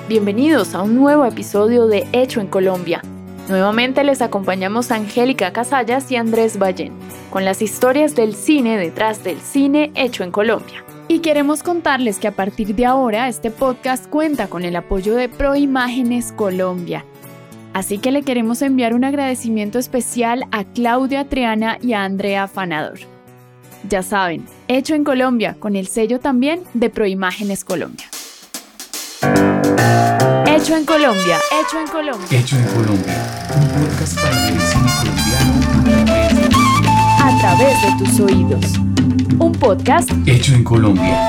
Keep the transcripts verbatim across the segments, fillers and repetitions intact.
bienvenidos a un nuevo episodio de Hecho en Colombia. Nuevamente les acompañamos Angélica Casallas y Andrés Ballén, con las historias del cine detrás del cine hecho en Colombia. Y queremos contarles que a partir de ahora este podcast cuenta con el apoyo de Proimágenes Colombia. Así que le queremos enviar un agradecimiento especial a Claudia Triana y a Andrea Fanador. Ya saben, Hecho en Colombia, con el sello también de Proimágenes Colombia. Hecho en Colombia, Hecho en Colombia. Hecho en Colombia, un podcast para el cine colombiano a través de tus oídos. Un podcast hecho en Colombia.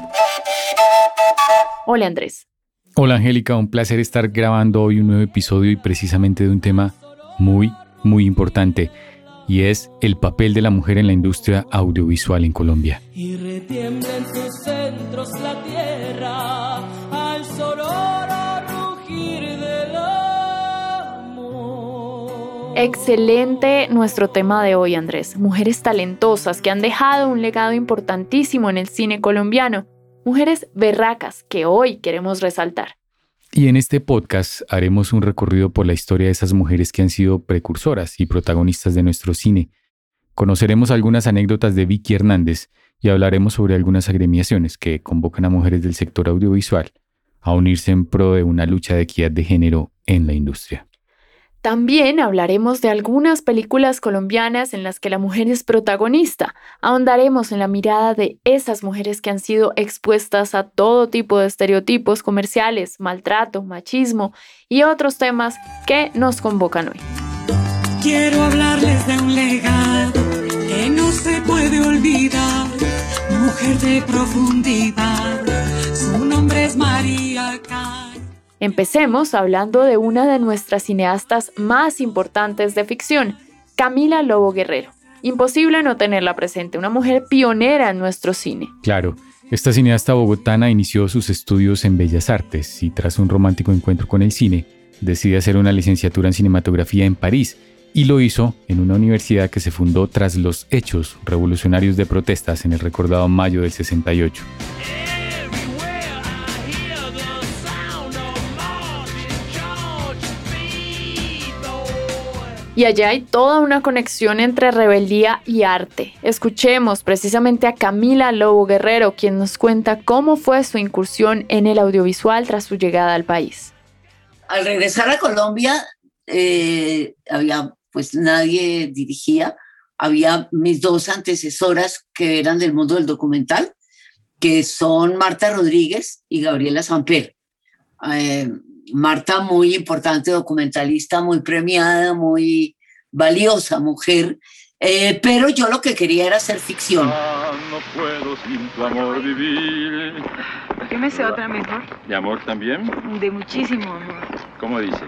Hola Andrés. Hola Angélica, un placer estar grabando hoy un nuevo episodio y precisamente de un tema muy, muy importante, y es el papel de la mujer en la industria audiovisual en Colombia. Y retiembla en sus centros la tierra al sonoro rugir del amor. Excelente nuestro tema de hoy, Andrés. Mujeres talentosas que han dejado un legado importantísimo en el cine colombiano. Mujeres berracas que hoy queremos resaltar. Y en este podcast haremos un recorrido por la historia de esas mujeres que han sido precursoras y protagonistas de nuestro cine. Conoceremos algunas anécdotas de Vicky Hernández y hablaremos sobre algunas agremiaciones que convocan a mujeres del sector audiovisual a unirse en pro de una lucha de equidad de género en la industria. También hablaremos de algunas películas colombianas en las que la mujer es protagonista. Ahondaremos en la mirada de esas mujeres que han sido expuestas a todo tipo de estereotipos comerciales, maltrato, machismo y otros temas que nos convocan hoy. Quiero hablarles de un legado que no se puede olvidar. Mujer de profundidad, su nombre es María Cañas. Empecemos hablando de una de nuestras cineastas más importantes de ficción, Camila Lobo Guerrero. Imposible no tenerla presente, una mujer pionera en nuestro cine. Claro, esta cineasta bogotana inició sus estudios en Bellas Artes y tras un romántico encuentro con el cine, decide hacer una licenciatura en cinematografía en París y lo hizo en una universidad que se fundó tras los hechos revolucionarios de protestas en el recordado mayo del sesenta y ocho. Y allá hay toda una conexión entre rebeldía y arte. Escuchemos precisamente a Camila Lobo Guerrero, quien nos cuenta cómo fue su incursión en el audiovisual tras su llegada al país. Al regresar a Colombia, eh, había, pues nadie dirigía. Había mis dos antecesoras que eran del mundo del documental, que son Marta Rodríguez y Gabriela Samper. Eh, Marta, muy importante documentalista, muy premiada, muy valiosa mujer, eh, pero yo lo que quería era hacer ficción. Ah, no puedo sin tu amor vivir. ¿Qué me sé otra mejor? ¿De amor también? De muchísimo amor. ¿Cómo dice?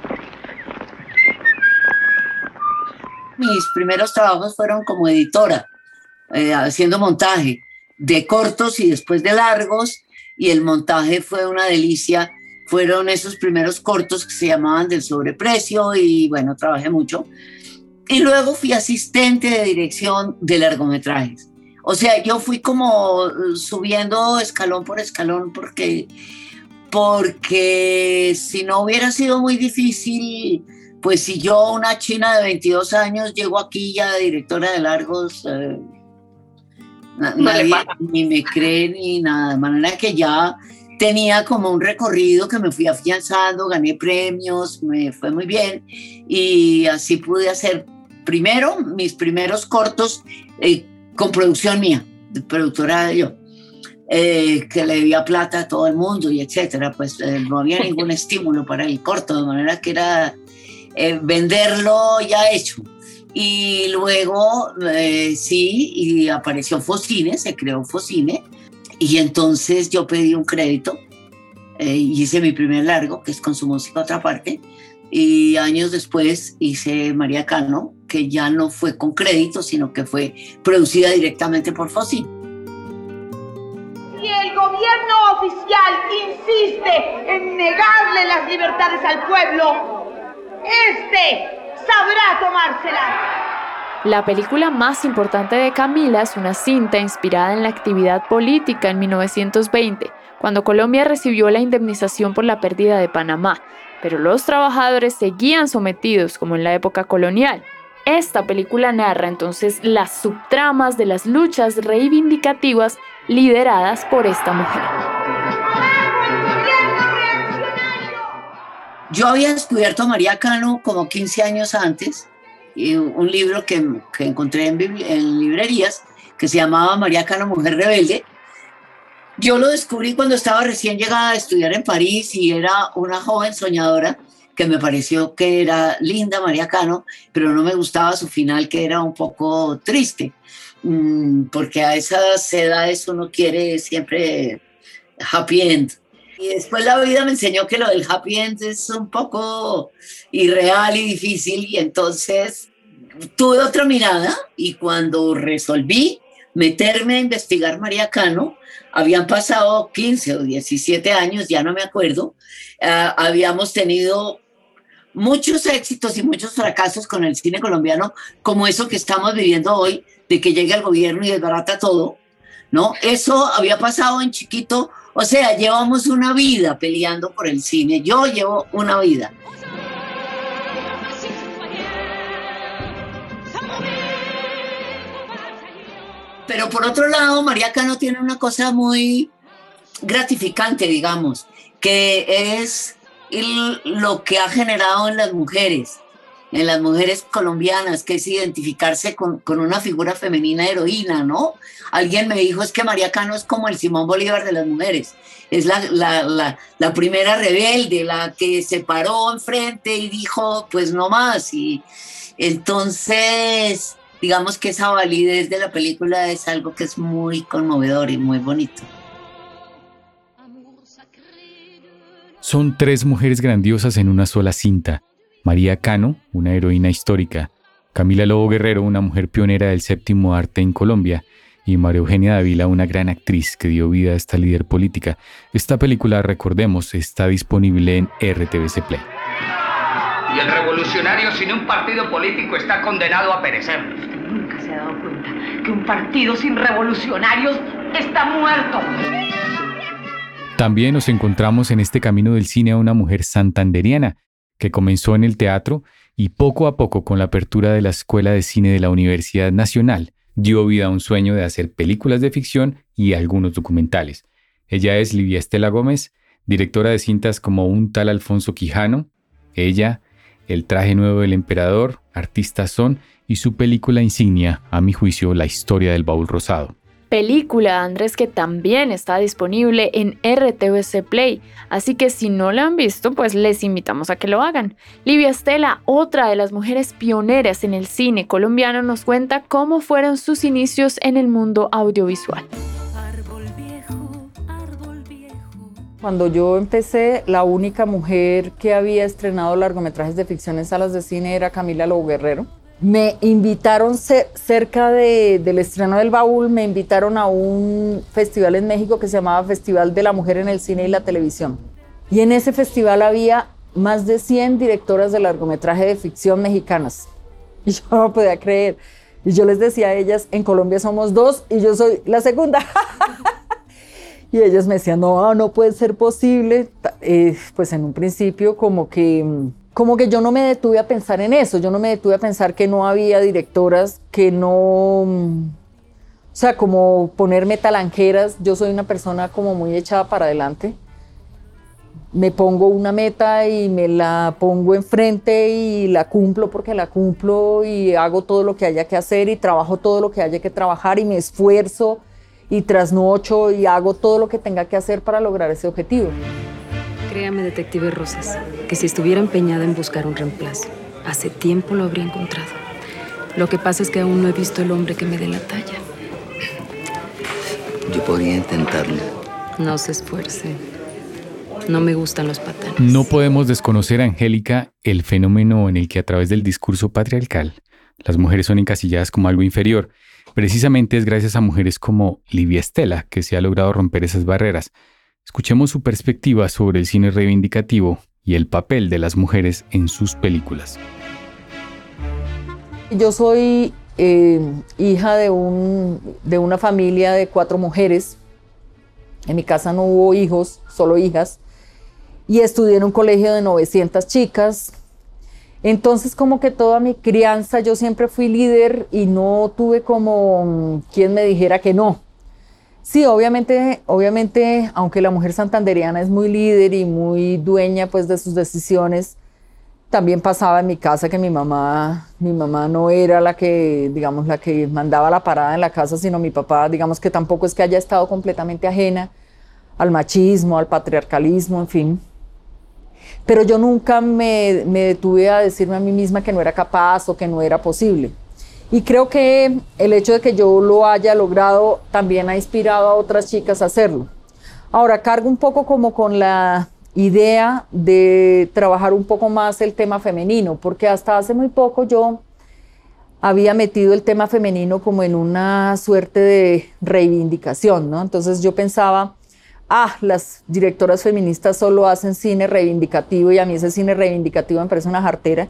Mis primeros trabajos fueron como editora, eh, haciendo montaje de cortos y después de largos, y el montaje fue una delicia. Fueron esos primeros cortos que se llamaban Del Sobreprecio y bueno, trabajé mucho. Y luego fui asistente de dirección de largometrajes. O sea, yo fui como subiendo escalón por escalón porque, porque si no hubiera sido muy difícil, pues si yo, una china de veintidós años, llego aquí ya directora de largos, eh, na- No le nadie pasa. ni me cree ni nada. De manera que ya tenía como un recorrido que me fui afianzando, gané premios, me fue muy bien y así pude hacer primero mis primeros cortos eh, con producción mía, de productora de yo, eh, que le debía plata a todo el mundo y etcétera, pues eh, no había ningún estímulo para el corto, de manera que era eh, venderlo ya hecho. Y luego eh, sí, y apareció Focine, se creó Focine. Y entonces yo pedí un crédito eh, y hice mi primer largo, que es Con su música otra parte, y años después hice María Cano, que ya no fue con crédito, sino que fue producida directamente por Focine. Si el gobierno oficial insiste en negarle las libertades al pueblo, este sabrá tomárselas. La película más importante de Camila es una cinta inspirada en la actividad política en mil novecientos veinte, cuando Colombia recibió la indemnización por la pérdida de Panamá, pero los trabajadores seguían sometidos como en la época colonial. Esta película narra entonces las subtramas de las luchas reivindicativas lideradas por esta mujer. Yo había descubierto a María Cano como quince años antes, y un libro que, que encontré en, en librerías que se llamaba María Cano, Mujer Rebelde. Yo lo descubrí cuando estaba recién llegada a estudiar en París y era una joven soñadora que me pareció que era linda María Cano, pero no me gustaba su final, que era un poco triste, porque a esas edades uno quiere siempre happy end. Y después la vida me enseñó que lo del happy end es un poco irreal y difícil, y entonces tuve otra mirada, y cuando resolví meterme a investigar María Cano, habían pasado quince o diecisiete años, ya no me acuerdo, uh, habíamos tenido muchos éxitos y muchos fracasos con el cine colombiano, como eso que estamos viviendo hoy, de que llega el gobierno y desbarata todo, ¿no? Eso había pasado en chiquito. O sea, llevamos una vida peleando por el cine. Yo llevo una vida. Pero por otro lado, María Cano tiene una cosa muy gratificante, digamos, que es el, lo que ha generado en las mujeres, en las mujeres colombianas, que es identificarse con, con una figura femenina heroína, ¿no? Alguien me dijo, es que María Cano es como el Simón Bolívar de las mujeres, es la, la, la, la primera rebelde, la que se paró enfrente y dijo, pues no más, y entonces, digamos que esa validez de la película es algo que es muy conmovedor y muy bonito. Son tres mujeres grandiosas en una sola cinta. María Cano, una heroína histórica, Camila Lobo Guerrero, una mujer pionera del séptimo arte en Colombia, y María Eugenia Dávila, una gran actriz que dio vida a esta líder política. Esta película, recordemos, está disponible en R T V C Play. Y el revolucionario sin un partido político está condenado a perecer. Usted nunca se ha dado cuenta que un partido sin revolucionarios está muerto. También nos encontramos en este camino del cine a una mujer santandereana que comenzó en el teatro y poco a poco, con la apertura de la Escuela de Cine de la Universidad Nacional, dio vida a un sueño de hacer películas de ficción y algunos documentales. Ella es Livia Estela Gómez, directora de cintas como Un tal Alfonso Quijano, Ella, El traje nuevo del emperador, Artistas son, y su película insignia, a mi juicio, La historia del baúl rosado. Película, Andrés, que también está disponible en R T V C Play, así que si no la han visto, pues les invitamos a que lo hagan. Livia Estela, otra de las mujeres pioneras en el cine colombiano, nos cuenta cómo fueron sus inicios en el mundo audiovisual. Cuando yo empecé, la única mujer que había estrenado largometrajes de ficción en salas de cine era Camila Lobo Guerrero. Me invitaron cerca de, del estreno del Baúl, me invitaron a un festival en México que se llamaba Festival de la Mujer en el Cine y la Televisión. Y en ese festival había más de cien directoras de largometraje de ficción mexicanas. Y yo no podía creer. Y yo les decía a ellas, en Colombia somos dos y yo soy la segunda. Y ellas me decían, no, no puede ser posible. Eh, pues en un principio como que... Como que yo no me detuve a pensar en eso, yo no me detuve a pensar que no había directoras, que no, o sea, como ponerme talanqueras. Yo soy una persona como muy echada para adelante. Me pongo una meta y me la pongo enfrente y la cumplo porque la cumplo y hago todo lo que haya que hacer y trabajo todo lo que haya que trabajar y me esfuerzo y trasnocho y hago todo lo que tenga que hacer para lograr ese objetivo. Créame, detective Rosas, que si estuviera empeñada en buscar un reemplazo, hace tiempo lo habría encontrado. Lo que pasa es que aún no he visto el hombre que me dé la talla. Yo podría intentarlo. No se esfuerce. No me gustan los patanes. No podemos desconocer, Angélica, el fenómeno en el que a través del discurso patriarcal las mujeres son encasilladas como algo inferior. Precisamente es gracias a mujeres como Livia Estela que se ha logrado romper esas barreras. Escuchemos su perspectiva sobre el cine reivindicativo y el papel de las mujeres en sus películas. Yo soy eh, hija de, un, de una familia de cuatro mujeres En mi casa no hubo hijos, solo hijas. Y estudié en un colegio de novecientas chicas. Entonces, como que toda mi crianza yo siempre fui líder y no tuve como quien me dijera que no. Sí, obviamente, obviamente, aunque la mujer santandereana es muy líder y muy dueña pues de sus decisiones, también pasaba en mi casa que mi mamá, mi mamá no era la que, digamos, la que mandaba la parada en la casa, sino mi papá, digamos que tampoco es que haya estado completamente ajena al machismo, al patriarcalismo, en fin. Pero yo nunca me, me detuve a decirme a mí misma que no era capaz o que no era posible. Y creo que el hecho de que yo lo haya logrado también ha inspirado a otras chicas a hacerlo. Ahora, cargo un poco como con la idea de trabajar un poco más el tema femenino, porque hasta hace muy poco yo había metido el tema femenino como en una suerte de reivindicación, ¿no? Entonces yo pensaba, ah, las directoras feministas solo hacen cine reivindicativo y a mí ese cine reivindicativo me parece una jartera.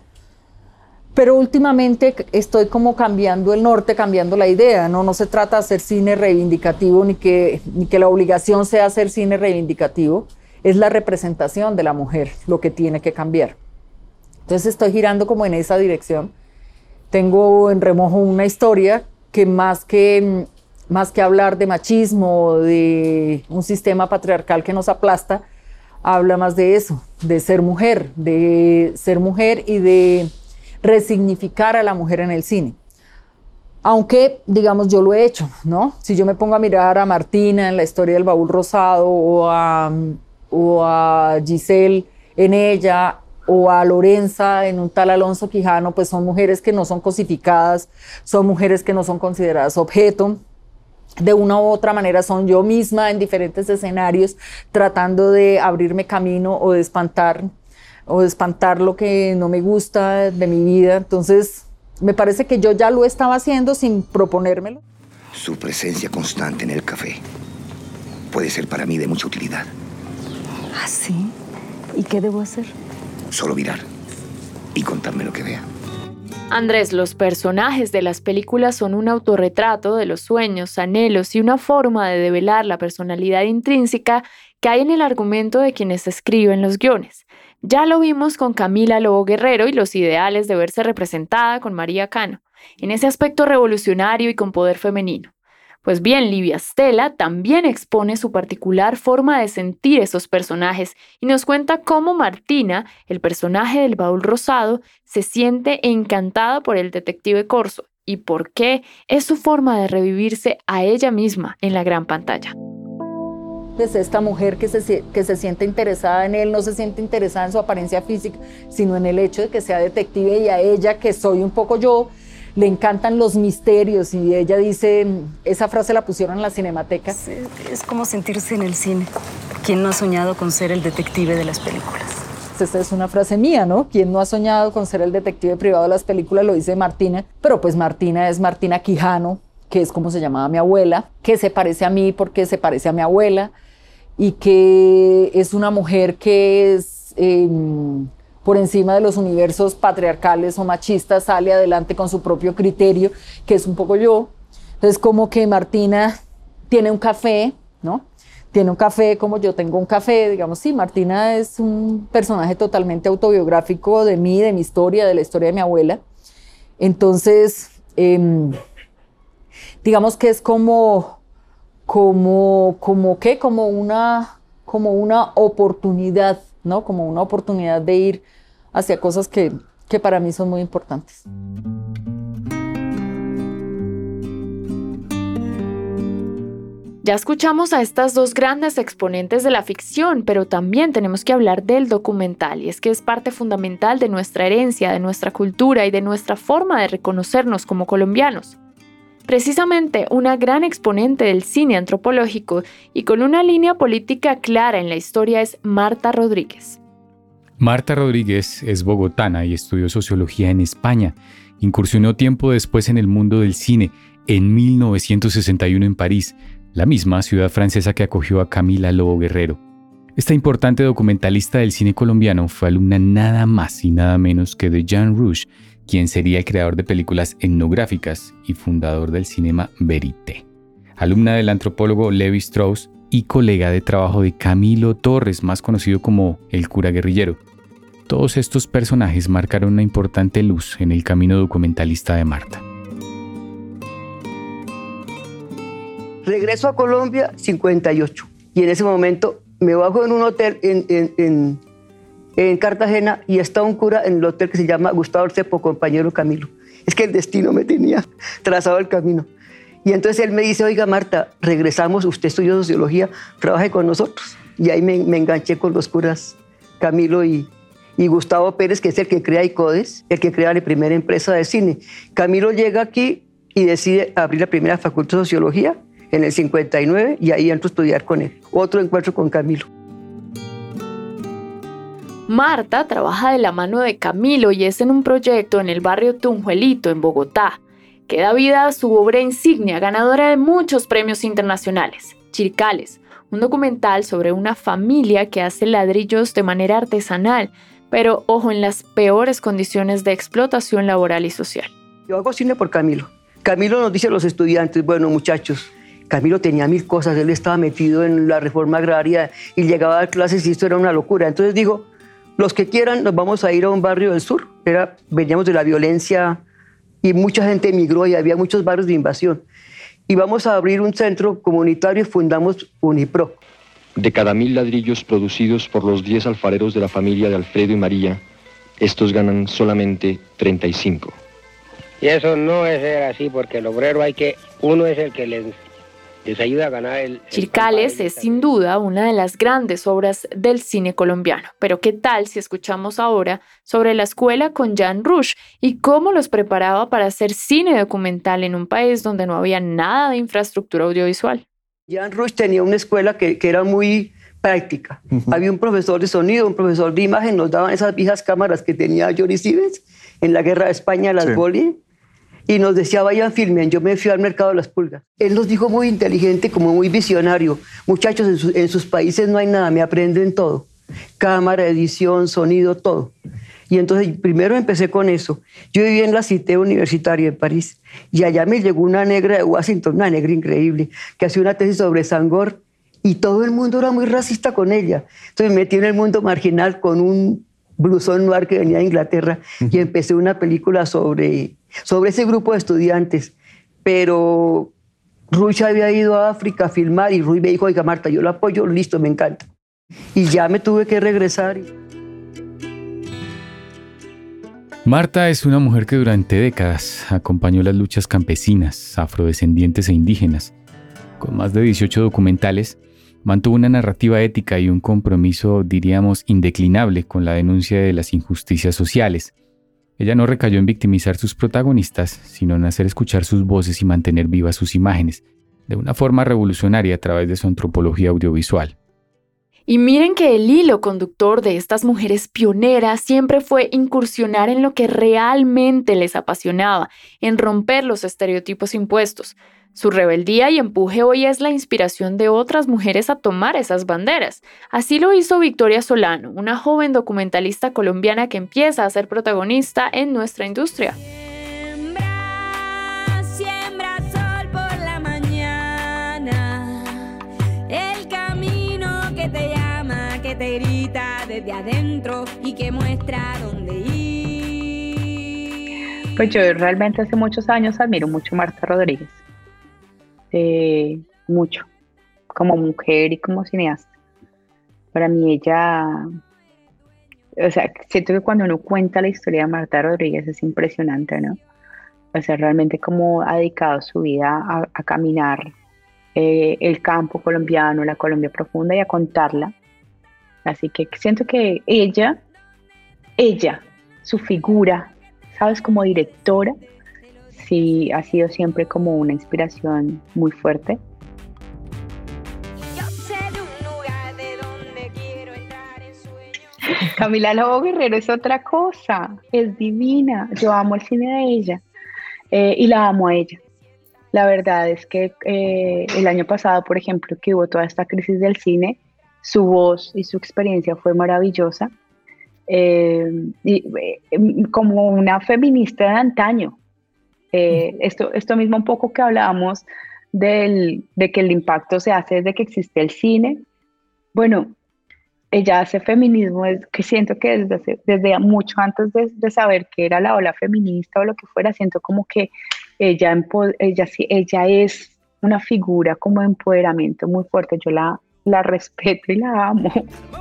Pero últimamente estoy como cambiando el norte, cambiando la idea, ¿no? No se trata de hacer cine reivindicativo ni que, ni que la obligación sea hacer cine reivindicativo, es la representación de la mujer lo que tiene que cambiar. Entonces estoy girando como en esa dirección. Tengo en remojo una historia que más que, más que hablar de machismo, de un sistema patriarcal que nos aplasta, habla más de eso, de ser mujer, de ser mujer y de resignificar a la mujer en el cine. Aunque, digamos, yo lo he hecho, ¿no? Si yo me pongo a mirar a Martina en la historia del baúl rosado, o a, o a Giselle en Ella, o a Lorenza en un tal Alonso Quijano, pues son mujeres que no son cosificadas, son mujeres que no son consideradas objeto. De una u otra manera son yo misma en diferentes escenarios, tratando de abrirme camino o de espantar o de espantar lo que no me gusta de mi vida. Entonces, me parece que yo ya lo estaba haciendo sin proponérmelo. Su presencia constante en el café puede ser para mí de mucha utilidad. ¿Ah, sí? ¿Y qué debo hacer? Solo mirar y contarme lo que vea. Andrés, los personajes de las películas son un autorretrato de los sueños, anhelos y una forma de develar la personalidad intrínseca que hay en el argumento de quienes escriben los guiones. Ya lo vimos con Camila Lobo Guerrero y los ideales de verse representada con María Cano, en ese aspecto revolucionario y con poder femenino. Pues bien, Livia Stella también expone su particular forma de sentir esos personajes y nos cuenta cómo Martina, el personaje del baúl rosado, se siente encantada por el detective Corso y por qué es su forma de revivirse a ella misma en la gran pantalla. Pues esta mujer que se, que se siente interesada en él, no se siente interesada en su apariencia física, sino en el hecho de que sea detective, y a ella, que soy un poco yo, le encantan los misterios, y ella dice, esa frase la pusieron en la Cinemateca. Sí, es como sentirse en el cine. ¿Quién no ha soñado con ser el detective de las películas? Esta es una frase mía, ¿no? ¿Quién no ha soñado con ser el detective privado de las películas? Lo dice Martina, pero pues Martina es Martina Quijano, que es como se llamaba mi abuela, que se parece a mí porque se parece a mi abuela, y que es una mujer que es, eh, por encima de los universos patriarcales o machistas, sale adelante con su propio criterio, que es un poco yo. Entonces, como que Martina tiene un café, ¿no? Tiene un café como yo tengo un café, digamos, sí, Martina es un personaje totalmente autobiográfico de mí, de mi historia, de la historia de mi abuela. Entonces, eh, digamos que es como, como, como ¿qué? Como una, como una oportunidad, ¿no? Como una oportunidad de ir hacia cosas que, que para mí son muy importantes. Ya escuchamos a estas dos grandes exponentes de la ficción, pero también tenemos que hablar del documental, y es que es parte fundamental de nuestra herencia, de nuestra cultura y de nuestra forma de reconocernos como colombianos. Precisamente una gran exponente del cine antropológico y con una línea política clara en la historia es Marta Rodríguez. Marta Rodríguez es bogotana y estudió sociología en España. Incursionó tiempo después en el mundo del cine, en mil novecientos sesenta y uno en París, la misma ciudad francesa que acogió a Camila Lobo Guerrero. Esta importante documentalista del cine colombiano fue alumna nada más y nada menos que de Jean Rouch, quien sería el creador de películas etnográficas y fundador del cinema Verité. Alumna del antropólogo Levi Strauss, y colega de trabajo de Camilo Torres, más conocido como el cura guerrillero. Todos estos personajes marcaron una importante luz en el camino documentalista de Marta. Regreso a Colombia, cincuenta y ocho. Y en ese momento me bajo en un hotel en, en, en, en Cartagena y está un cura en el hotel que se llama Gustavo Cepo, compañero Camilo. Es que el destino me tenía trazado el camino. Y entonces él me dice, oiga Marta, regresamos, usted estudió sociología, trabaje con nosotros. Y ahí me, me enganché con los curas Camilo y, y Gustavo Pérez, que es el que crea ICODES, el que crea la primera empresa de cine. Camilo llega aquí y decide abrir la primera facultad de sociología en el cincuenta y nueve y ahí entro a estudiar con él. Otro encuentro con Camilo. Marta trabaja de la mano de Camilo y es en un proyecto en el barrio Tunjuelito, en Bogotá, que da vida a su obra insignia, ganadora de muchos premios internacionales, Chircales, un documental sobre una familia que hace ladrillos de manera artesanal, pero ojo, en las peores condiciones de explotación laboral y social. Yo hago cine por Camilo. Camilo nos dice a los estudiantes, bueno muchachos, Camilo tenía mil cosas, él estaba metido en la reforma agraria y llegaba a dar clases y esto era una locura. Entonces digo, los que quieran nos vamos a ir a un barrio del sur. Era, veníamos de la violencia y mucha gente emigró y había muchos barrios de invasión. Y vamos a abrir un centro comunitario y fundamos Unipro. De cada mil ladrillos producidos por los diez alfareros de la familia de Alfredo y María, estos ganan solamente treinta y cinco. Y eso no es ser así, porque el obrero hay que, uno es el que les... les ayuda a ganar el... el Chircales es sin duda una de las grandes obras del cine colombiano, pero ¿qué tal si escuchamos ahora sobre la escuela con Jean Rouch y cómo los preparaba para hacer cine documental en un país donde no había nada de infraestructura audiovisual? Jean Rouch tenía una escuela que, que era muy práctica. Uh-huh. Había un profesor de sonido, un profesor de imagen, nos daban esas viejas cámaras que tenía Johnny Stevens en la Guerra de España, las sí. Boli, y nos decía, vayan, filmen. Yo me fui al mercado de las pulgas. Él nos dijo muy inteligente, como muy visionario, muchachos, en, su, en sus países no hay nada, me aprenden todo. Cámara, edición, sonido, todo. Y entonces primero empecé con eso. Yo vivía en la Cité Universitaria de París y allá me llegó una negra de Washington, una negra increíble, que hacía una tesis sobre Sangor y todo el mundo era muy racista con ella. Entonces me metí en el mundo marginal con un blusón noir que venía de Inglaterra y empecé una película sobre, sobre ese grupo de estudiantes. Pero Rouch había ido a África a filmar y Rouch me dijo, oiga Marta, yo lo apoyo, listo, me encanta. Y ya me tuve que regresar. Marta es una mujer que durante décadas acompañó las luchas campesinas, afrodescendientes e indígenas. Con más de dieciocho documentales, mantuvo una narrativa ética y un compromiso, diríamos, indeclinable con la denuncia de las injusticias sociales. Ella no recayó en victimizar sus protagonistas, sino en hacer escuchar sus voces y mantener vivas sus imágenes, de una forma revolucionaria a través de su antropología audiovisual. Y miren que el hilo conductor de estas mujeres pioneras siempre fue incursionar en lo que realmente les apasionaba, en romper los estereotipos impuestos. Su rebeldía y empuje hoy es la inspiración de otras mujeres a tomar esas banderas. Así lo hizo Victoria Solano, una joven documentalista colombiana que empieza a ser protagonista en nuestra industria. Siembra, siembra sol por la mañana, el camino que te llama, que te grita desde adentro y que muestra dónde ir. Pues yo realmente hace muchos años admiro mucho a Marta Rodríguez. Eh, mucho, como mujer y como cineasta. Para mí ella, o sea, siento que cuando uno cuenta la historia de Marta Rodríguez es impresionante, ¿no? O sea, realmente cómo ha dedicado su vida a, a caminar eh, el campo colombiano, la Colombia profunda y a contarla. Así que siento que ella, ella, su figura, ¿sabes? Como directora, sí, ha sido siempre como una inspiración muy fuerte. Camila Lobo Guerrero es otra cosa, es divina. Yo amo el cine de ella eh, y la amo a ella. La verdad es que eh, el año pasado, por ejemplo, que hubo toda esta crisis del cine, su voz y su experiencia fue maravillosa. Eh, y, eh, como una feminista de antaño. Eh, esto, esto mismo un poco que hablábamos del, de que el impacto se hace desde que existe el cine. Bueno, ella hace feminismo, es que siento que desde, hace- desde mucho antes de, de saber que era la ola feminista o lo que fuera, siento como que ella, empo- ella, sí- ella es una figura como de empoderamiento muy fuerte. Yo la, la respeto y la amo.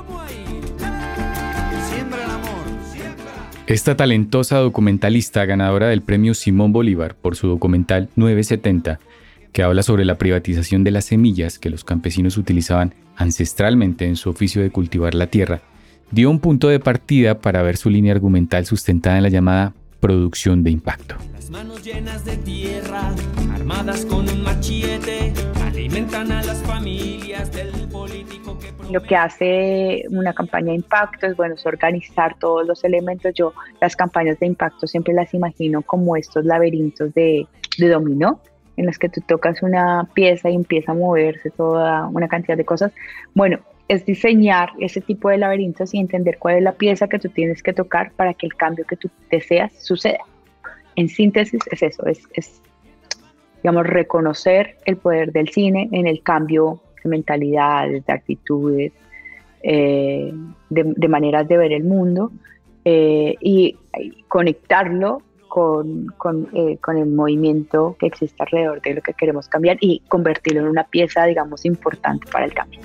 Esta talentosa documentalista ganadora del premio Simón Bolívar por su documental nueve setenta, que habla sobre la privatización de las semillas que los campesinos utilizaban ancestralmente en su oficio de cultivar la tierra, dio un punto de partida para ver su línea argumental sustentada en la llamada producción de impacto. Las manos llenas de tierra, armadas con un machete, alimentan a las familias del político que... Lo que hace una campaña de impacto es, bueno, es organizar todos los elementos. Yo las campañas de impacto siempre las imagino como estos laberintos de, de dominó, en los que tú tocas una pieza y empieza a moverse toda una cantidad de cosas. Bueno, es diseñar ese tipo de laberintos y entender cuál es la pieza que tú tienes que tocar para que el cambio que tú deseas suceda. En síntesis es eso, es, es digamos, reconocer el poder del cine en el cambio de mentalidades, de actitudes, eh, de, de maneras de ver el mundo, eh, y, y conectarlo con, con, eh, con el movimiento que existe alrededor de lo que queremos cambiar y convertirlo en una pieza, digamos, importante para el cambio.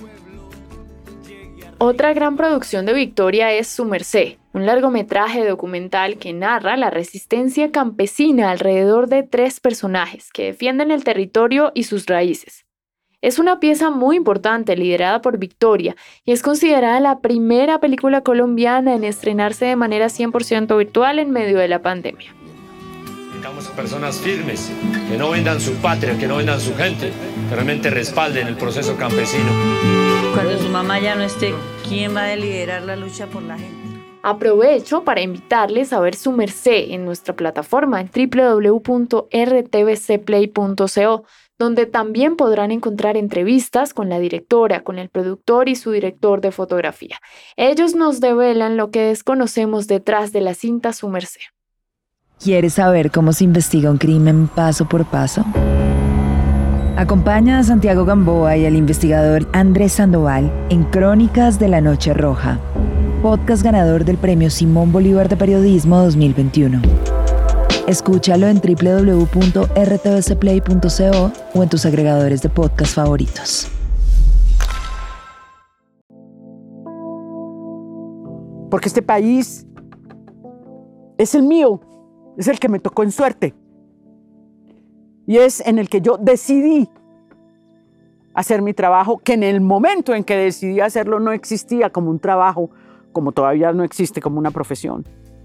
Otra gran producción de Victoria es Su Merced, un largometraje documental que narra la resistencia campesina alrededor de tres personajes que defienden el territorio y sus raíces. Es una pieza muy importante liderada por Victoria y es considerada la primera película colombiana en estrenarse de manera cien por ciento virtual en medio de la pandemia. Necesitamos personas firmes, que no vendan su patria, que no vendan su gente, que realmente respalden el proceso campesino. Cuando su mamá ya no esté, ¿quién va a liderar la lucha por la gente? Aprovecho para invitarles a ver Su Merced en nuestra plataforma en doble u doble u doble u punto r t v c play punto co, donde también podrán encontrar entrevistas con la directora, con el productor y su director de fotografía. Ellos nos develan lo que desconocemos detrás de la cinta Su Merced. ¿Quieres saber cómo se investiga un crimen paso por paso? Acompaña a Santiago Gamboa y al investigador Andrés Sandoval en Crónicas de la Noche Roja, podcast ganador del Premio Simón Bolívar de Periodismo dos mil veintiuno. Escúchalo en doble u doble u doble u punto r t v c play punto co o en tus agregadores de podcast favoritos. Porque este país es el mío, es el que me tocó en suerte. Y es en el que yo decidí hacer mi trabajo, que en el momento en que decidí hacerlo no existía como un trabajo, como todavía no existe como una profesión.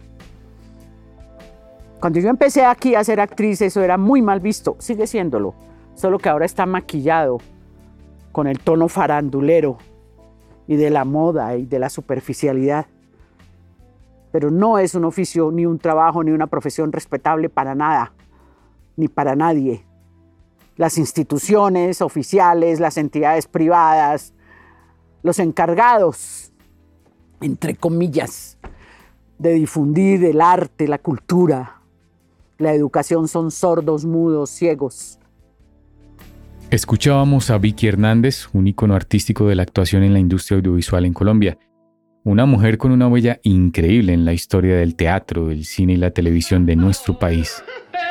Cuando yo empecé aquí a ser actriz, eso era muy mal visto, sigue siéndolo, solo que ahora está maquillado con el tono farandulero y de la moda y de la superficialidad. Pero no es un oficio, ni un trabajo, ni una profesión respetable para nada, ni para nadie. Las instituciones oficiales, las entidades privadas, los encargados, entre comillas, de difundir el arte, la cultura, la educación son sordos, mudos, ciegos. Escuchábamos a Vicky Hernández, un ícono artístico de la actuación en la industria audiovisual en Colombia. Una mujer con una huella increíble en la historia del teatro, el cine y la televisión de nuestro país.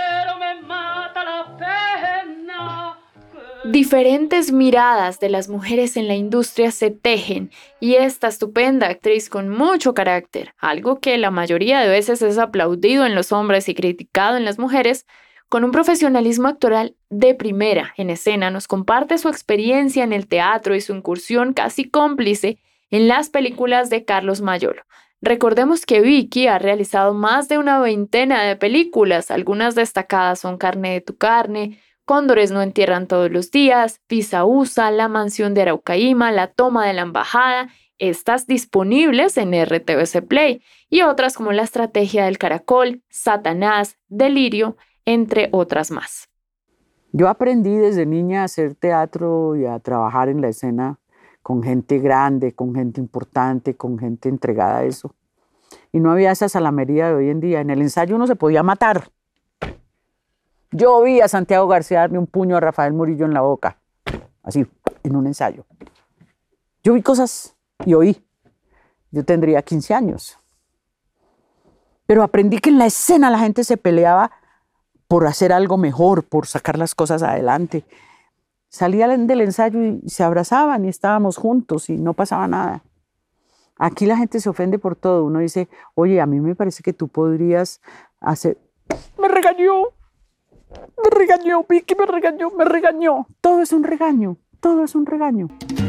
Diferentes miradas de las mujeres en la industria se tejen y esta estupenda actriz con mucho carácter, algo que la mayoría de veces es aplaudido en los hombres y criticado en las mujeres, con un profesionalismo actoral de primera en escena, nos comparte su experiencia en el teatro y su incursión casi cómplice en las películas de Carlos Mayolo. Recordemos que Vicky ha realizado más de una veintena de películas, algunas destacadas son Carne de tu carne, Cóndores no entierran todos los días, Visa U S A, La mansión de Araucaíma, La toma de la embajada, estas disponibles en R T V C Play, y otras como La estrategia del caracol, Satanás, Delirio, entre otras más. Yo aprendí desde niña a hacer teatro y a trabajar en la escena con gente grande, con gente importante, con gente entregada a eso. Y no había esa salamería de hoy en día. En el ensayo uno se podía matar. Yo vi a Santiago García darle un puño a Rafael Murillo en la boca, así, en un ensayo. Yo vi cosas y oí. Yo tendría quince años. Pero aprendí que en la escena la gente se peleaba por hacer algo mejor, por sacar las cosas adelante. Salían del ensayo y se abrazaban y estábamos juntos y no pasaba nada. Aquí la gente se ofende por todo. Uno dice, oye, a mí me parece que tú podrías hacer... Me regañó, me regañó, Vicky me regañó, me regañó. Todo es un regaño, todo es un regaño.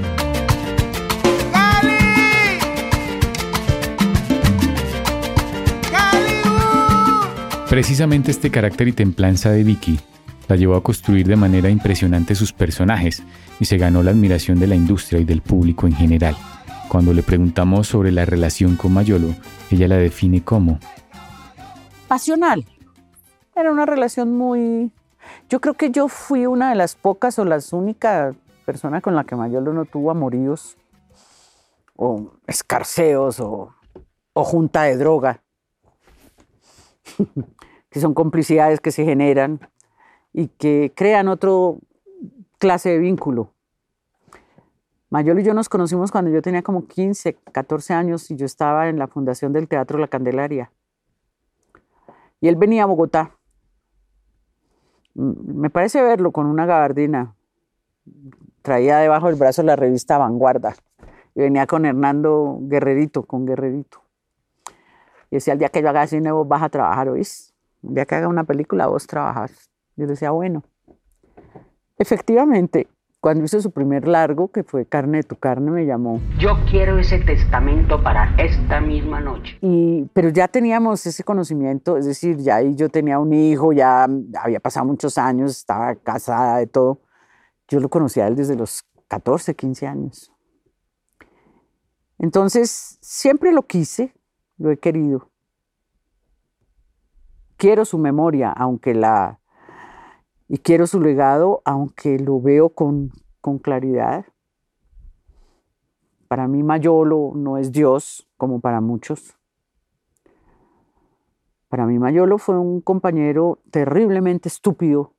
Precisamente este carácter y templanza de Vicky la llevó a construir de manera impresionante sus personajes y se ganó la admiración de la industria y del público en general. Cuando le preguntamos sobre la relación con Mayolo, ella la define como pasional. Era una relación muy... Yo creo que yo fui una de las pocas o las únicas personas con la que Mayolo no tuvo amoríos o escarceos o, o junta de droga, que son complicidades que se generan y que crean otro clase de vínculo. Mayolo y yo nos conocimos cuando yo tenía como quince, catorce años y yo estaba en la fundación del Teatro La Candelaria. Y él venía a Bogotá. Me parece verlo con una gabardina. Traía debajo del brazo la revista Vanguardia. Y venía con Hernando Guerrerito, con Guerrerito. Y decía, el día que yo haga cine vos vas a trabajar, ¿oís? El día que haga una película vos trabajas. Yo le decía, bueno. Efectivamente, cuando hizo su primer largo, que fue Carne de tu carne, me llamó. Yo quiero ese testamento para esta misma noche. Y, pero ya teníamos ese conocimiento, es decir, ya ahí yo tenía un hijo, ya había pasado muchos años, estaba casada, de todo. Yo lo conocía a él desde los catorce, quince años. Entonces, siempre lo quise, lo he querido. Quiero su memoria, aunque la... Y quiero su legado, aunque lo veo con, con claridad. Para mí Mayolo no es Dios, como para muchos. Para mí Mayolo fue un compañero terriblemente estúpido,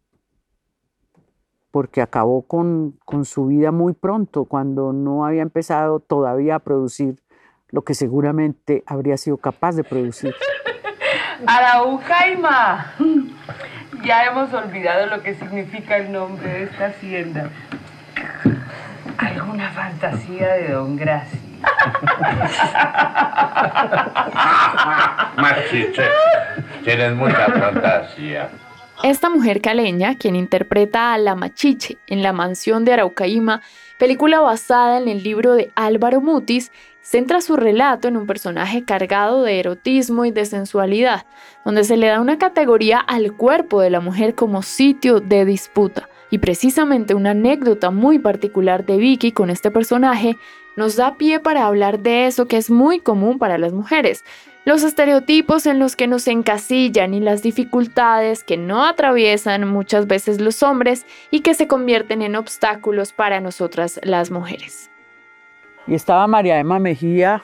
porque acabó con, con su vida muy pronto, cuando no había empezado todavía a producir lo que seguramente habría sido capaz de producir. Araucaima. Ya hemos olvidado lo que significa el nombre de esta hacienda. Alguna fantasía de Don Graci. Machiche, tienes mucha fantasía. Esta mujer caleña, quien interpreta a la Machiche en La mansión de Araucaima, película basada en el libro de Álvaro Mutis, centra su relato en un personaje cargado de erotismo y de sensualidad, donde se le da una categoría al cuerpo de la mujer como sitio de disputa. Y precisamente una anécdota muy particular de Vicky con este personaje nos da pie para hablar de eso que es muy común para las mujeres, los estereotipos en los que nos encasillan y las dificultades que no atraviesan muchas veces los hombres y que se convierten en obstáculos para nosotras las mujeres. Y estaba María Emma Mejía,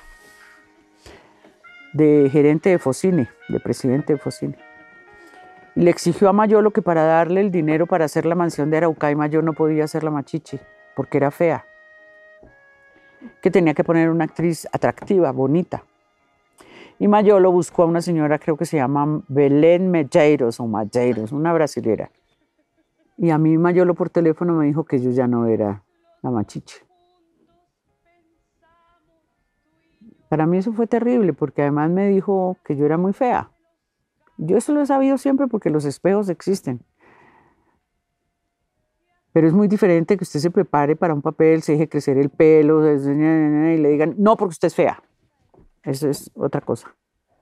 de gerente de Focine, de presidente de Focine. Y le exigió a Mayolo que para darle el dinero para hacer la mansión de Araucaima yo no podía hacer la Machiche, porque era fea. Que tenía que poner una actriz atractiva, bonita. Y Mayolo buscó a una señora, creo que se llama Belén Medeiros o Medeiros, una brasilera. Y a mí Mayolo por teléfono me dijo que yo ya no era la Machiche. Para mí eso fue terrible, porque además me dijo que yo era muy fea. Yo eso lo he sabido siempre porque los espejos existen. Pero es muy diferente que usted se prepare para un papel, se deje crecer el pelo y le digan, no, porque usted es fea. Eso es otra cosa.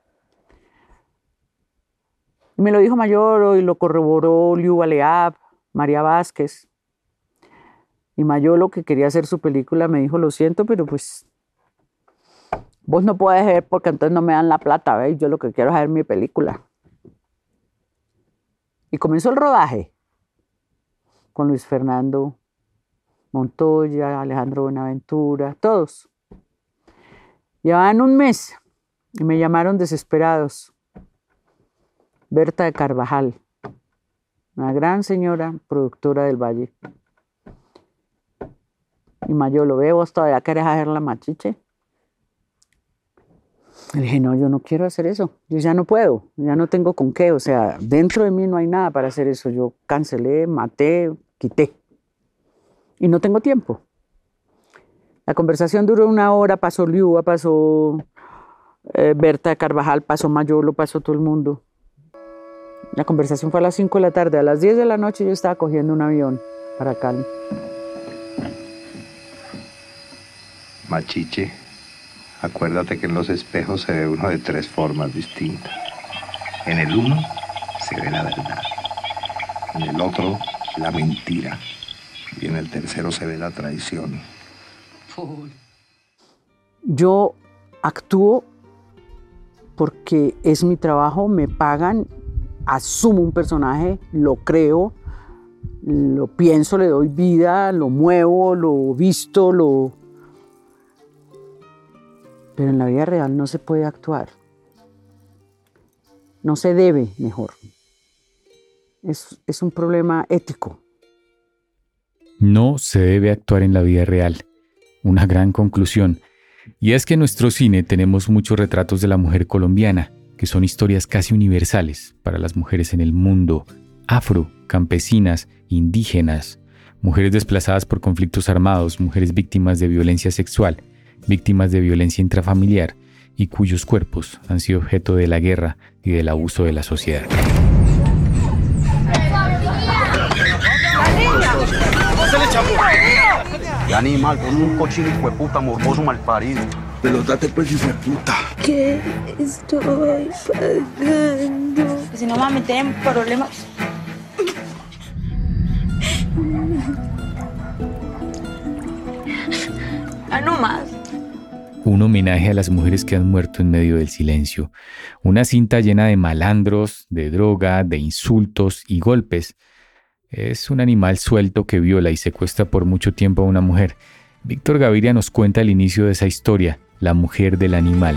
Y me lo dijo Mayolo y lo corroboró Liu Baleab, María Vázquez. Y Mayolo, que quería hacer su película, me dijo, lo siento, pero pues vos no puedes ver porque entonces no me dan la plata, ¿veis? Yo lo que quiero es hacer mi película. Y comenzó el rodaje con Luis Fernando Montoya, Alejandro Buenaventura, todos. Llevaban un mes y me llamaron desesperados. Berta de Carvajal, una gran señora productora del Valle. Y Mayo, ¿lo ve? ¿Vos todavía querés hacer la machiche? Le dije, no, yo no quiero hacer eso. Yo ya no puedo, ya no tengo con qué. O sea, dentro de mí no hay nada para hacer eso. Yo cancelé, maté, quité. Y no tengo tiempo. La conversación duró una hora, pasó Liuba, pasó eh, Berta de Carvajal, pasó Mayolo, pasó todo el mundo. La conversación fue a las cinco de la tarde. A las diez de la noche yo estaba cogiendo un avión para Cali. Machiche, acuérdate que en los espejos se ve uno de tres formas distintas. En el uno se ve la verdad, en el otro la mentira y en el tercero se ve la traición. Yo actúo porque es mi trabajo, me pagan, asumo un personaje, lo creo, lo pienso, le doy vida, lo muevo, lo visto, lo... Pero en la vida real no se puede actuar. No se debe, mejor. Es, es un problema ético. No se debe actuar en la vida real. Una gran conclusión. Y es que en nuestro cine tenemos muchos retratos de la mujer colombiana, que son historias casi universales para las mujeres en el mundo, afro, campesinas, indígenas, mujeres desplazadas por conflictos armados, mujeres víctimas de violencia sexual, víctimas de violencia intrafamiliar y cuyos cuerpos han sido objeto de la guerra y del abuso de la sociedad. ¡Y animal, con un cochino hijo de puta, morboso, malparido! Pelotate pues, hijo de puta. ¿Qué estoy pagando? Si no me voy a meter en problemas. Ah, no más. Un homenaje a las mujeres que han muerto en medio del silencio. Una cinta llena de malandros, de droga, de insultos y golpes. Es un animal suelto que viola y secuestra por mucho tiempo a una mujer. Víctor Gaviria nos cuenta el inicio de esa historia, La mujer del animal.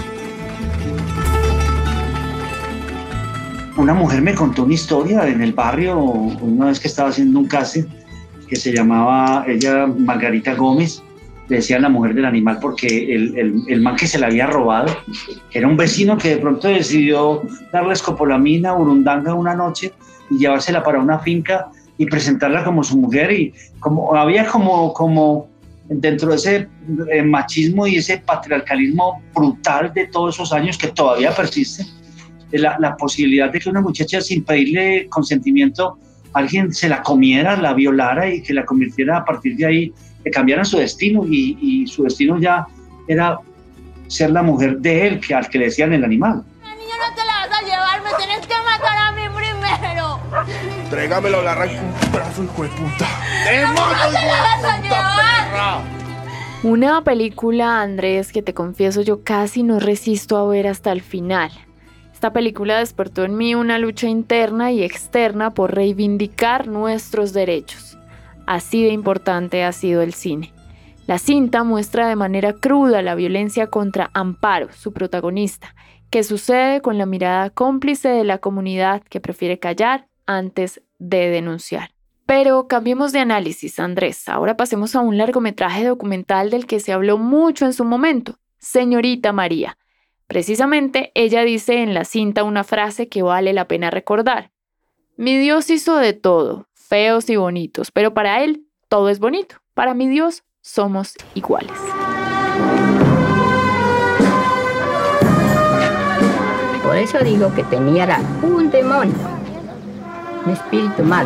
Una mujer me contó una historia en el barrio, una vez que estaba haciendo un casting, que se llamaba, ella Margarita Gómez, le decían la mujer del animal porque el, el, el man que se la había robado era un vecino que de pronto decidió darle escopolamina, burundanga una noche y llevársela para una finca y presentarla como su mujer, y como había como, como dentro de ese eh, machismo y ese patriarcalismo brutal de todos esos años que todavía persiste, la, la posibilidad de que una muchacha sin pedirle consentimiento alguien se la comiera, la violara y que la convirtiera a partir de ahí, que cambiaran su destino, y, y su destino ya era ser la mujer de él, que al que le decían el animal. La niña no te la vas a llevar, me tienes que matar a mí primero. Trégamelo, le arranco un brazo, hijo de puta. ¡Te ¿Cómo mato, no te la vas a hijo de puta, perra! Una película, Andrés, que te confieso yo casi no resisto a ver hasta el final. Esta película despertó en mí una lucha interna y externa por reivindicar nuestros derechos. Así de importante ha sido el cine. La cinta muestra de manera cruda la violencia contra Amparo, su protagonista, que sucede con la mirada cómplice de la comunidad que prefiere callar antes de denunciar. Pero cambiemos de análisis, Andrés. Ahora pasemos a un largometraje documental del que se habló mucho en su momento, Señorita María. Precisamente ella dice en la cinta una frase que vale la pena recordar. Mi Dios hizo de todo, feos y bonitos, pero para Él todo es bonito. Para mi Dios somos iguales. Por eso dijo que tenía un demonio, un espíritu malo.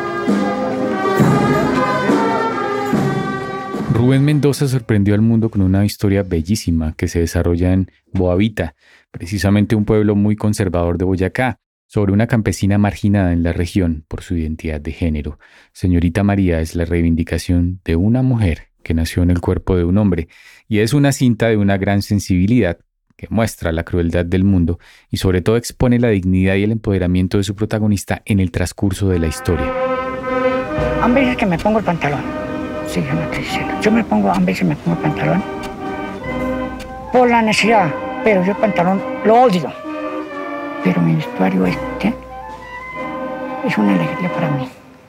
Rubén Mendoza sorprendió al mundo con una historia bellísima que se desarrolla en Boavita, precisamente un pueblo muy conservador de Boyacá, sobre una campesina marginada en la región por su identidad de género. Señorita María es la reivindicación de una mujer que nació en el cuerpo de un hombre, y es una cinta de una gran sensibilidad que muestra la crueldad del mundo y sobre todo expone la dignidad y el empoderamiento de su protagonista en el transcurso de la historia. A veces que me pongo el pantalón, sí, yo no estoy diciendo, yo me pongo, a veces me pongo el pantalón por la necesidad, pero yo el pantalón lo odio. Pero mi vestuario este es una alegría para mí.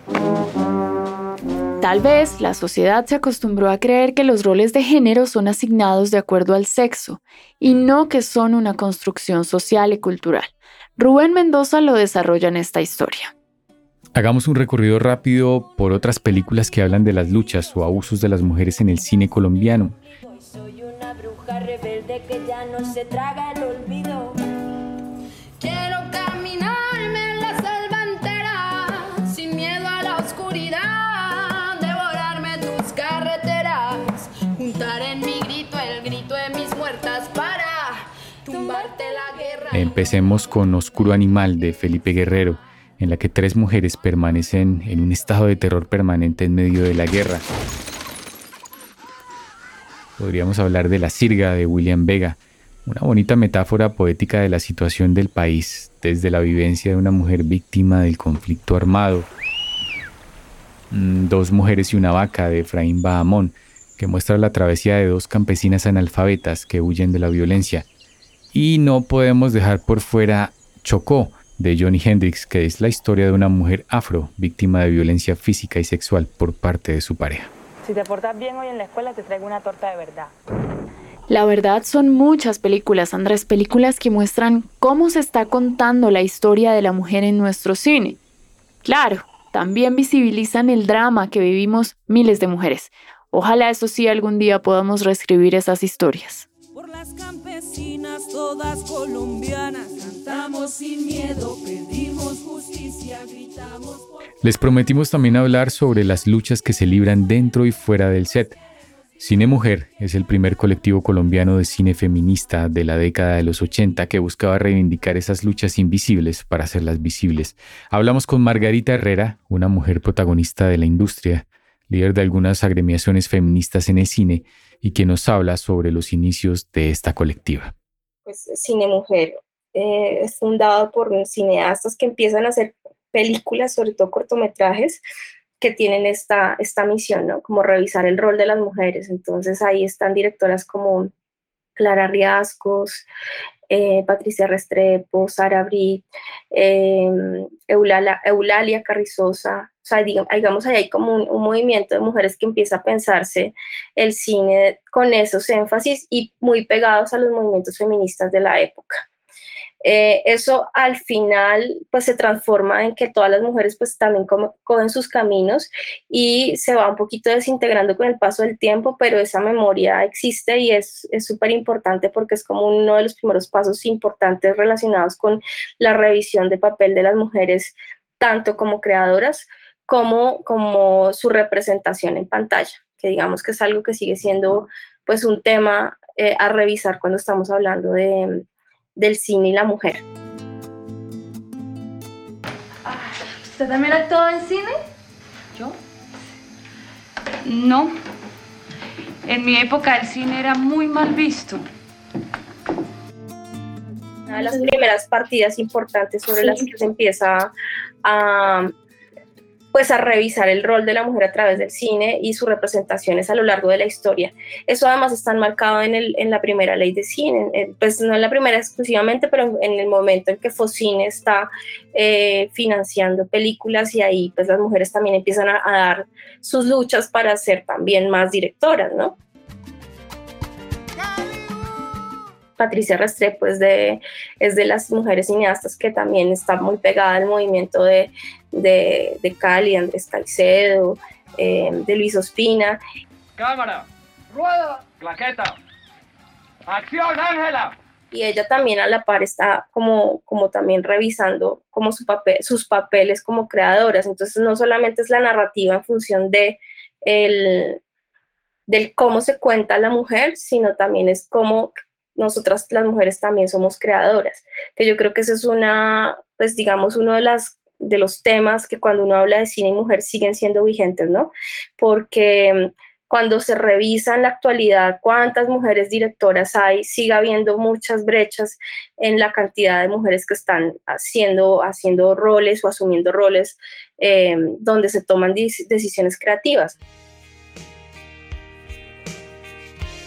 Tal vez la sociedad se acostumbró a creer que los roles de género son asignados de acuerdo al sexo y no que son una construcción social y cultural. Rubén Mendoza lo desarrolla en esta historia. Hagamos un recorrido rápido por otras películas que hablan de las luchas o abusos de las mujeres en el cine colombiano. Soy una bruja rebelde que ya no se traga el olvido. Quiero caminarme en la selva entera, sin miedo a la oscuridad, devorarme tus carreteras, juntar en mi grito el grito de mis muertas para tumbarte la guerra. Empecemos con Oscuro Animal de Felipe Guerrero, en la que tres mujeres permanecen en un estado de terror permanente en medio de la guerra. Podríamos hablar de La Sirga de William Vega, una bonita metáfora poética de la situación del país desde la vivencia de una mujer víctima del conflicto armado. Dos mujeres y una vaca de Efraín Bahamón, que muestra la travesía de dos campesinas analfabetas que huyen de la violencia. Y no podemos dejar por fuera Chocó de Johnny Hendrix, que es la historia de una mujer afro víctima de violencia física y sexual por parte de su pareja. Si te portas bien hoy en la escuela, te traigo una torta de verdad. La verdad son muchas películas, Andrés, películas que muestran cómo se está contando la historia de la mujer en nuestro cine. Claro, también visibilizan el drama que vivimos miles de mujeres. Ojalá eso sí algún día podamos reescribir esas historias. Por las campesinas todas colombianas, cantamos sin miedo, pedimos justicia, gritamos por... Les prometimos también hablar sobre las luchas que se libran dentro y fuera del set. Cine Mujer es el primer colectivo colombiano de cine feminista de la década de los ochenta que buscaba reivindicar esas luchas invisibles para hacerlas visibles. Hablamos con Margarita Herrera, una mujer protagonista de la industria, líder de algunas agremiaciones feministas en el cine, y que nos habla sobre los inicios de esta colectiva. Pues Cine Mujer eh, es fundado por cineastas que empiezan a hacer películas, sobre todo cortometrajes, que tienen esta, esta misión, ¿no? Como revisar el rol de las mujeres. Entonces ahí están directoras como Clara Riascos, eh, Patricia Restrepo, Sara Brit, eh, Eulalia, Eulalia Carrizosa. O sea, digamos, ahí hay como un, un movimiento de mujeres que empieza a pensarse el cine con esos énfasis y muy pegados a los movimientos feministas de la época. Eh, eso al final pues se transforma en que todas las mujeres pues también como, cogen sus caminos y se va un poquito desintegrando con el paso del tiempo, pero esa memoria existe y es súper importante porque es como uno de los primeros pasos importantes relacionados con la revisión de papel de las mujeres, tanto como creadoras como, como su representación en pantalla, que digamos que es algo que sigue siendo pues un tema eh, a revisar cuando estamos hablando de del cine y la mujer. ¿Usted también ha actuado en cine? ¿Yo? No. En mi época el cine era muy mal visto. Una de las primeras partidas importantes sobre las que se empieza a, pues a revisar el rol de la mujer a través del cine y sus representaciones a lo largo de la historia. Eso además está enmarcado en, el, en la primera ley de cine, en, pues no en la primera exclusivamente, pero en el momento en que Focine está eh, financiando películas y ahí pues las mujeres también empiezan a, a dar sus luchas para ser también más directoras, ¿no? Patricia Restrepo es de, es de las mujeres cineastas que también está muy pegada al movimiento de, de, de Cali, Andrés Caicedo, eh, de Luis Ospina. Cámara, rueda, claqueta, acción, Ángela. Y ella también a la par está como, como también revisando como su papel, sus papeles como creadoras. Entonces no solamente es la narrativa en función de el, del cómo se cuenta la mujer, sino también es cómo nosotras las mujeres también somos creadoras, que yo creo que ese es una, pues digamos, uno de, las, de los temas que cuando uno habla de cine y mujer siguen siendo vigentes, ¿no? Porque cuando se revisa en la actualidad cuántas mujeres directoras hay, sigue habiendo muchas brechas en la cantidad de mujeres que están haciendo, haciendo roles o asumiendo roles eh, donde se toman decisiones creativas.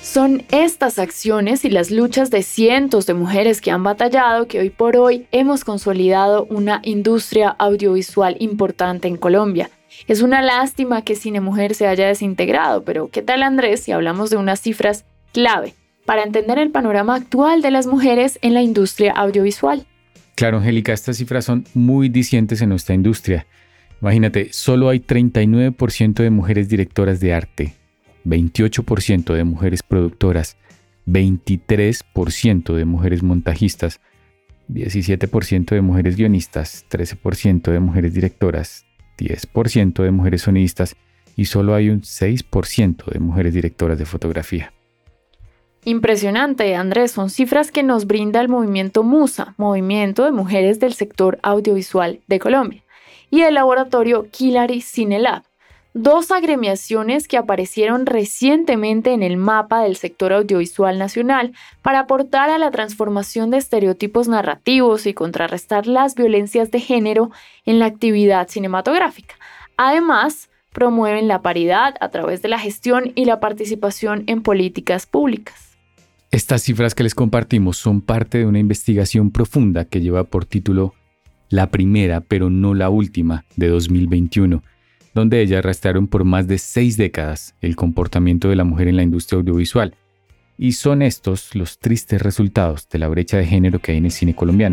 Son estas acciones y las luchas de cientos de mujeres que han batallado que hoy por hoy hemos consolidado una industria audiovisual importante en Colombia. Es una lástima que Cinemujer se haya desintegrado, pero ¿qué tal, Andrés, si hablamos de unas cifras clave para entender el panorama actual de las mujeres en la industria audiovisual? Claro, Angélica, estas cifras son muy dicientes en nuestra industria. Imagínate, solo hay treinta y nueve por ciento de mujeres directoras de arte, veintiocho por ciento de mujeres productoras, veintitrés por ciento de mujeres montajistas, diecisiete por ciento de mujeres guionistas, trece por ciento de mujeres directoras, diez por ciento de mujeres sonidistas y solo hay un seis por ciento de mujeres directoras de fotografía. Impresionante, Andrés, son cifras que nos brinda el movimiento MUSA, Movimiento de Mujeres del Sector Audiovisual de Colombia, y el laboratorio Kilari Cinelab, dos agremiaciones que aparecieron recientemente en el mapa del sector audiovisual nacional para aportar a la transformación de estereotipos narrativos y contrarrestar las violencias de género en la actividad cinematográfica. Además, promueven la paridad a través de la gestión y la participación en políticas públicas. Estas cifras que les compartimos son parte de una investigación profunda que lleva por título La primera, pero no la última, de dos mil veintiuno, donde ellas rastrearon por más de seis décadas el comportamiento de la mujer en la industria audiovisual. Y son estos los tristes resultados de la brecha de género que hay en el cine colombiano.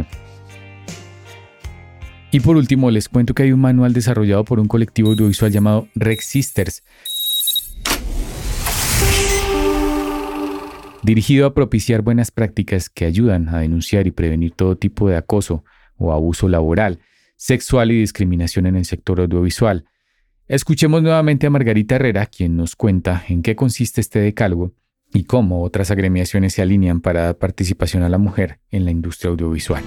Y por último, les cuento que hay un manual desarrollado por un colectivo audiovisual llamado Rex Sisters, dirigido a propiciar buenas prácticas que ayudan a denunciar y prevenir todo tipo de acoso o abuso laboral, sexual y discriminación en el sector audiovisual. Escuchemos nuevamente a Margarita Herrera, quien nos cuenta en qué consiste este decálogo y cómo otras agremiaciones se alinean para dar participación a la mujer en la industria audiovisual.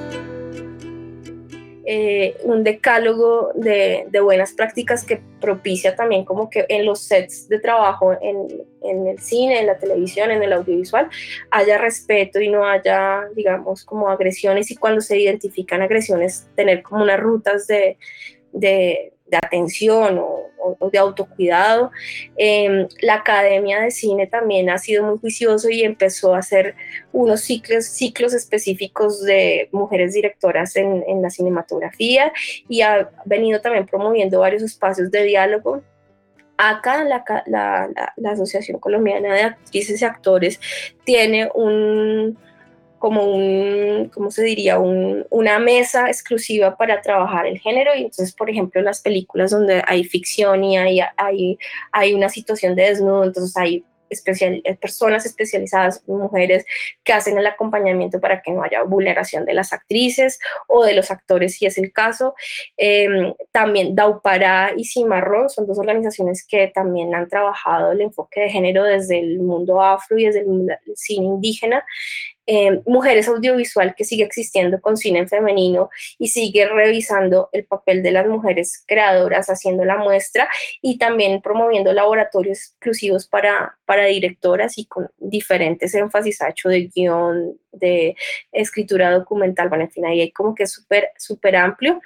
Eh, un decálogo de, de buenas prácticas que propicia también como que en los sets de trabajo, en, en el cine, en la televisión, en el audiovisual, haya respeto y no haya, digamos, como agresiones, y cuando se identifican agresiones, tener como unas rutas de, de, de atención o, o de autocuidado. Eh, la Academia de Cine también ha sido muy juicioso y empezó a hacer unos ciclos, ciclos específicos de mujeres directoras en, en la cinematografía, y ha venido también promoviendo varios espacios de diálogo. Acá la, la, la, la Asociación Colombiana de Actrices y Actores tiene un, como un, ¿cómo se diría? Un, una mesa exclusiva para trabajar el género, y entonces, por ejemplo, en las películas donde hay ficción y hay, hay, hay una situación de desnudo, entonces hay especial, personas especializadas, mujeres, que hacen el acompañamiento para que no haya vulneración de las actrices o de los actores, si es el caso. Eh, también Daupará y Cimarrón son dos organizaciones que también han trabajado el enfoque de género desde el mundo afro y desde el cine indígena. Eh, Mujeres Audiovisual, que sigue existiendo con cine en femenino y sigue revisando el papel de las mujeres creadoras, haciendo la muestra y también promoviendo laboratorios exclusivos para, para directoras y con diferentes énfasis ha hecho de guión, de escritura documental. Bueno, en fin, ahí hay como que es súper súper amplio.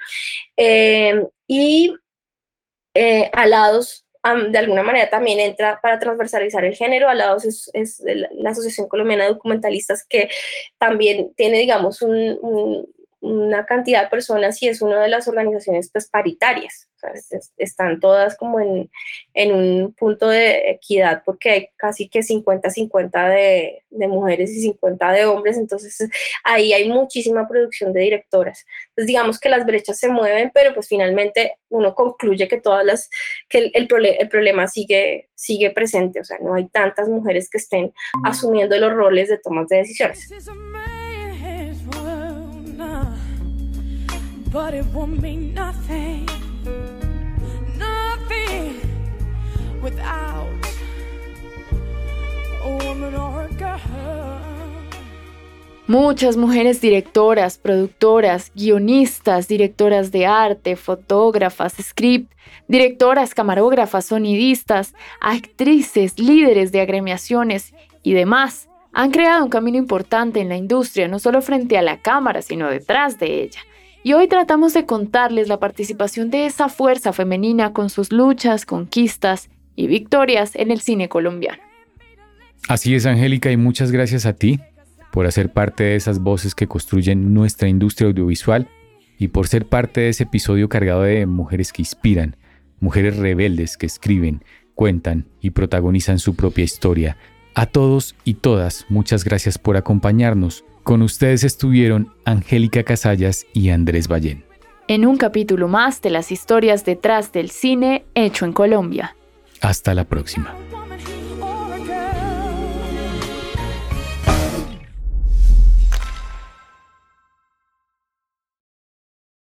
Eh, y eh, alados de alguna manera también entra para transversalizar el género. Alados es, es la Asociación Colombiana de Documentalistas, que también tiene, digamos, un, un, una cantidad de personas y es una de las organizaciones pues, paritarias. O sea, es, están todas como en, en un punto de equidad, porque hay casi que cincuenta cincuenta de, de mujeres y cincuenta de hombres, entonces ahí hay muchísima producción de directoras. Entonces digamos que las brechas se mueven, pero pues finalmente uno concluye que todas las, que el, el, prole, el problema sigue, sigue presente, o sea, no hay tantas mujeres que estén asumiendo los roles de tomas de decisiones. But it won't mean nothing, nothing without a woman or a girl. Muchas mujeres directoras, productoras, guionistas, directoras de arte, fotógrafas, script, directoras, camarógrafas, sonidistas, actrices, líderes de agremiaciones y demás han creado un camino importante en la industria, no solo frente a la cámara, sino detrás de ella. Y hoy tratamos de contarles la participación de esa fuerza femenina con sus luchas, conquistas y victorias en el cine colombiano. Así es, Angélica, y muchas gracias a ti por hacer parte de esas voces que construyen nuestra industria audiovisual y por ser parte de ese episodio cargado de mujeres que inspiran, mujeres rebeldes que escriben, cuentan y protagonizan su propia historia. A todos y todas, muchas gracias por acompañarnos. Con ustedes estuvieron Angélica Casallas y Andrés Ballén. En un capítulo más de las historias detrás del cine hecho en Colombia. Hasta la próxima.